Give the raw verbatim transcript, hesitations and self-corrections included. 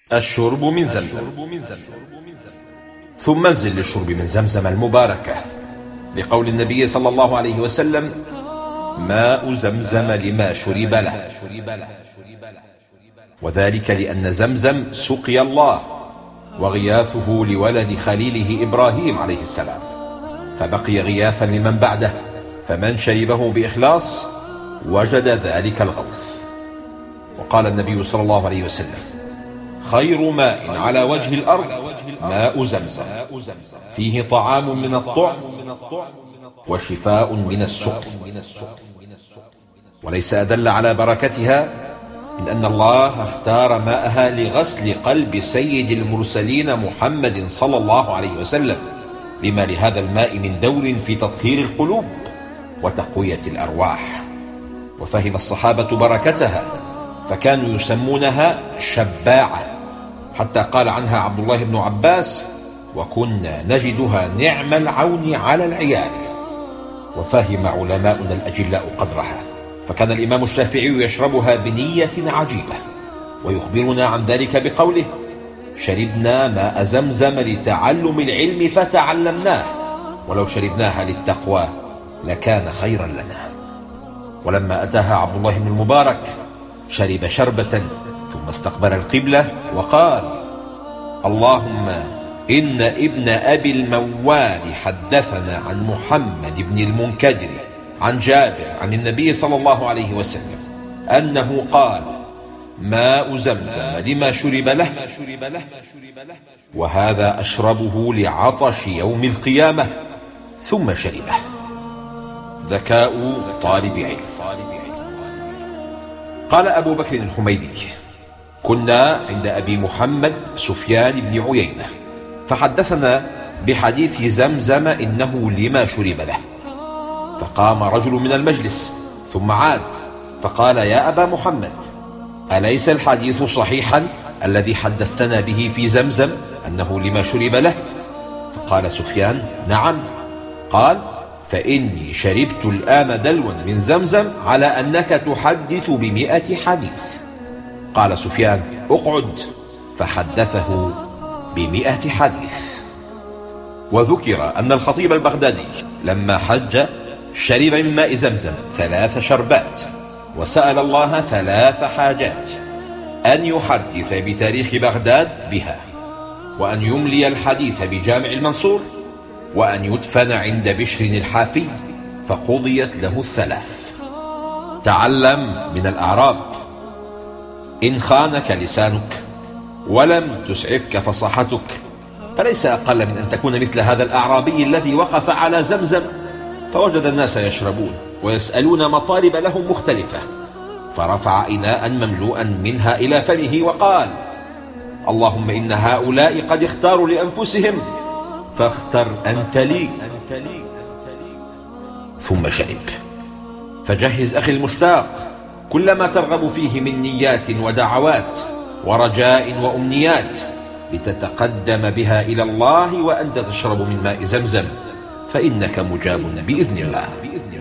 الشرب من زمزم. ثم انزل للشرب من زمزم المباركة، لقول النبي صلى الله عليه وسلم: ماء زمزم لما شرب له. وذلك لأن زمزم سقي الله وغياثه لولد خليله إبراهيم عليه السلام، فبقي غياثا لمن بعده، فمن شربه بإخلاص وجد ذلك الغوث. وقال النبي صلى الله عليه وسلم: خير ماء على وجه الأرض ماء زمزم، فيه طعام من الطعم وشفاء من السقم. وليس أدل على بركتها من أن الله اختار ماءها لغسل قلب سيد المرسلين محمد صلى الله عليه وسلم، لما لهذا الماء من دور في تطهير القلوب وتقوية الأرواح. وفهم الصحابة بركتها فكانوا يسمونها شباعة، حتى قال عنها عبد الله بن عباس: وكنا نجدها نعم العون على العيال. وفهم علماؤنا الأجلاء قدرها، فكان الإمام الشافعي يشربها بنية عجيبة، ويخبرنا عن ذلك بقوله: شربنا ماء زمزم لتعلم العلم فتعلمناه، ولو شربناها للتقوى لكان خيرا لنا. ولما أتاها عبد الله بن المبارك شرب شربة ثم استقبل القبلة وقال: اللهم إن ابن أبي الموال حدثنا عن محمد بن المنكدر عن جابر عن النبي صلى الله عليه وسلم أنه قال: ماء زمزم لما شرب له، وهذا أشربه لعطش يوم القيامة. ثم شربه. ذكاء طالب علم. قال أبو بكر الحميدي: كنا عند أبي محمد سفيان بن عيينة، فحدثنا بحديث زمزم إنه لما شرب له. فقام رجل من المجلس ثم عاد فقال: يا أبا محمد، أليس الحديث صحيحا الذي حدثتنا به في زمزم أنه لما شرب له؟ فقال سفيان: نعم. قال: فإني شربت الآن دلوا من زمزم على أنك تحدث بمئة حديث. قال سفيان: اقعد. فحدثه بمئة حديث. وذكر أن الخطيب البغدادي لما حج شرب من ماء زمزم ثلاث شربات، وسأل الله ثلاث حاجات: أن يحدث بتاريخ بغداد بها، وأن يملي الحديث بجامع المنصور، وأن يدفن عند بشر الحافي، فقضيت له الثلاث. تعلم من الأعراب: إن خانك لسانك ولم تسعفك فصاحتك، فليس أقل من أن تكون مثل هذا الأعرابي الذي وقف على زمزم فوجد الناس يشربون ويسألون مطالب لهم مختلفة، فرفع إناء مملوءا منها إلى فمه وقال: اللهم إن هؤلاء قد اختاروا لأنفسهم فاختر أنت لي. ثم شرب. فجهز أخي المشتاق كل ما ترغب فيه من نيات ودعوات ورجاء وأمنيات لتتقدم بها إلى الله وأنت تشرب من ماء زمزم، فإنك مجاب بإذن الله.